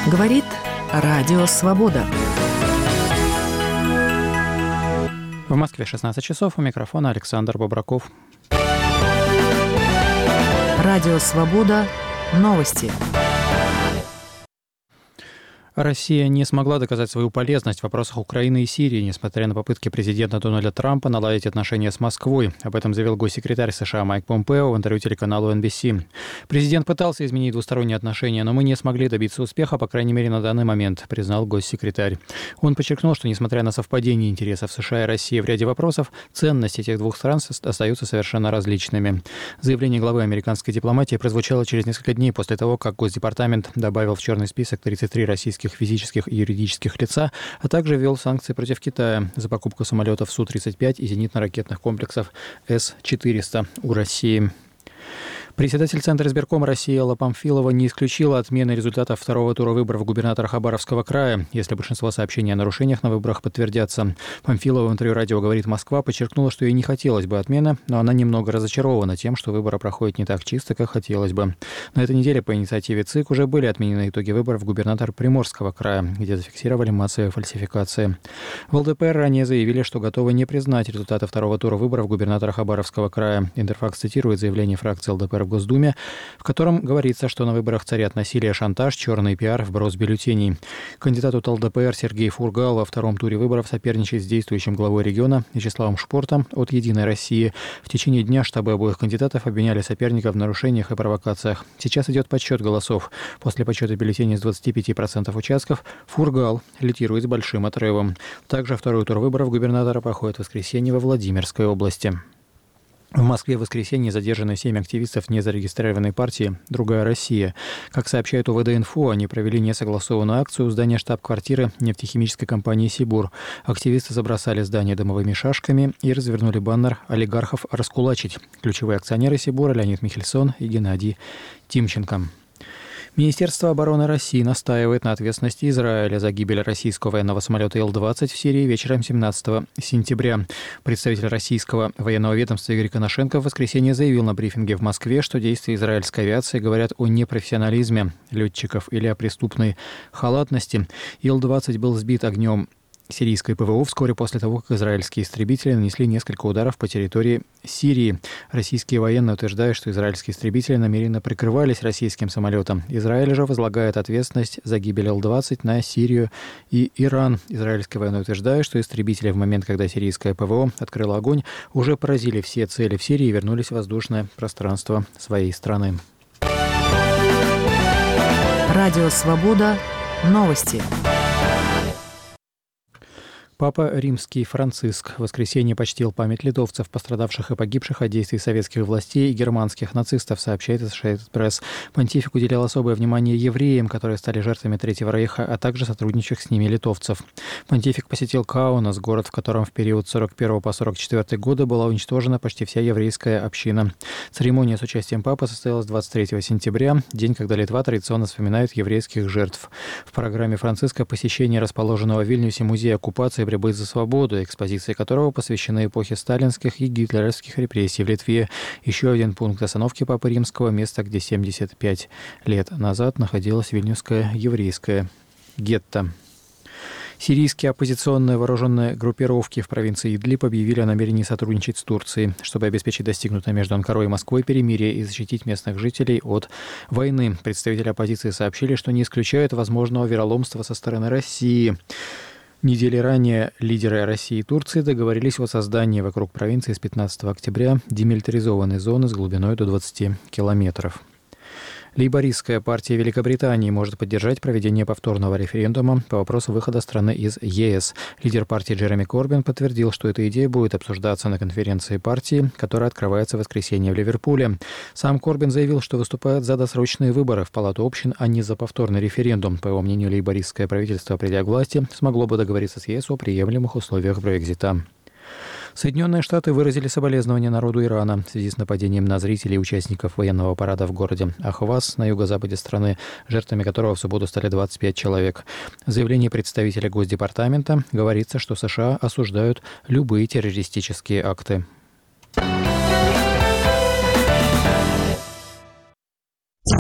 Говорит Радио Свобода. В Москве 16 часов. У микрофона Александр Бобраков. Радио Свобода. Новости. Россия не смогла доказать свою полезность в вопросах Украины и Сирии, несмотря на попытки президента Дональда Трампа наладить отношения с Москвой. Об этом заявил госсекретарь США Майк Помпео в интервью телеканалу NBC. Президент пытался изменить двусторонние отношения, но мы не смогли добиться успеха, по крайней мере, на данный момент, признал госсекретарь. Он подчеркнул, что, несмотря на совпадение интересов США и России в ряде вопросов, ценности этих двух стран остаются совершенно различными. Заявление главы американской дипломатии прозвучало через несколько дней после того, как Госдепартамент добавил в черный список 33 российских физических и юридических лица, а также ввел санкции против Китая за покупку самолетов Су-35 и зенитно-ракетных комплексов С-400 у России. Председатель Центра избиркома России Алла Памфилова не исключила отмены результатов второго тура выборов губернатора Хабаровского края, если большинство сообщений о нарушениях на выборах подтвердятся. Памфилова в интервью радио «Говорит Москва» подчеркнула, что ей не хотелось бы отмены, но она немного разочарована тем, что выборы проходят не так чисто, как хотелось бы. На этой неделе по инициативе ЦИК уже были отменены итоги выборов губернатора Приморского края, где зафиксировали массовые фальсификации. В ЛДПР ранее заявили, что готовы не признать результаты второго тура выборов губернатора Хабаровского края. Интерфакс цитирует заявление фракции ЛДПР в Госдуме, в котором говорится, что на выборах царят насилие, шантаж, черный пиар, вброс бюллетеней. Кандидат от ЛДПР Сергей Фургал во втором туре выборов соперничает с действующим главой региона Вячеславом Шпортом от «Единой России». В течение дня штабы обоих кандидатов обвиняли соперников в нарушениях и провокациях. Сейчас идет подсчет голосов. После подсчета бюллетеней с 25% участков Фургал лидирует с большим отрывом. Также второй тур выборов губернатора проходит в воскресенье во Владимирской области. В Москве в воскресенье задержаны 7 активистов незарегистрированной партии «Другая Россия». Как сообщает УВД-Инфо, они провели несогласованную акцию у здания штаб-квартиры нефтехимической компании «Сибур». Активисты забросали здание дымовыми шашками и развернули баннер «Олигархов раскулачить». Ключевые акционеры «Сибура» Леонид Михельсон и Геннадий Тимченко. Министерство обороны России настаивает на ответственности Израиля за гибель российского военного самолета Ил-20 в Сирии вечером 17 сентября. Представитель российского военного ведомства Игорь Коношенко в воскресенье заявил на брифинге в Москве, что действия израильской авиации говорят о непрофессионализме летчиков или о преступной халатности. Ил-20 был сбит огнем сирийской ПВО вскоре после того, как израильские истребители нанесли несколько ударов по территории Сирии. Российские военные утверждают, что израильские истребители намеренно прикрывались российским самолетом. Израиль же возлагает ответственность за гибель Ил-20 на Сирию и Иран. Израильские военные утверждают, что истребители в момент, когда сирийское ПВО открыло огонь, уже поразили все цели в Сирии и вернулись в воздушное пространство своей страны. Радио Свобода. Новости. Папа Римский Франциск в воскресенье почтил память литовцев, пострадавших и погибших от действий советских властей и германских нацистов, сообщает Associated Press. Понтифик уделял особое внимание евреям, которые стали жертвами Третьего рейха, а также сотрудничающих с ними литовцев. Понтифик посетил Каунас, город, в котором в период с 41 по 44 годы была уничтожена почти вся еврейская община. Церемония с участием папы состоялась 23 сентября, день, когда Литва традиционно вспоминает еврейских жертв. В программе Франциска посещение расположенного в Вильнюсе музея оккупации «Борьбы за свободу», экспозиции которого посвящены эпохе сталинских и гитлеровских репрессий в Литве. Еще один пункт остановки Папы Римского – место, где 75 лет назад находилось Вильнюсское еврейское гетто. Сирийские оппозиционные вооруженные группировки в провинции Идлиб объявили о намерении сотрудничать с Турцией, чтобы обеспечить достигнутое между Анкарой и Москвой перемирие и защитить местных жителей от войны. Представители оппозиции сообщили, что не исключают возможного вероломства со стороны России. Недели ранее лидеры России и Турции договорились о создании вокруг провинции с 15 октября демилитаризованной зоны с глубиной до 20 километров. Лейбористская партия Великобритании может поддержать проведение повторного референдума по вопросу выхода страны из ЕС. Лидер партии Джереми Корбин подтвердил, что эта идея будет обсуждаться на конференции партии, которая открывается в воскресенье в Ливерпуле. Сам Корбин заявил, что выступает за досрочные выборы в Палату общин, а не за повторный референдум. По его мнению, лейбористское правительство, придя к власти, смогло бы договориться с ЕС о приемлемых условиях Брексита. Соединенные Штаты выразили соболезнования народу Ирана в связи с нападением на зрителей и участников военного парада в городе Ахваз на юго-западе страны, жертвами которого в субботу стали 25 человек. В заявлении представителя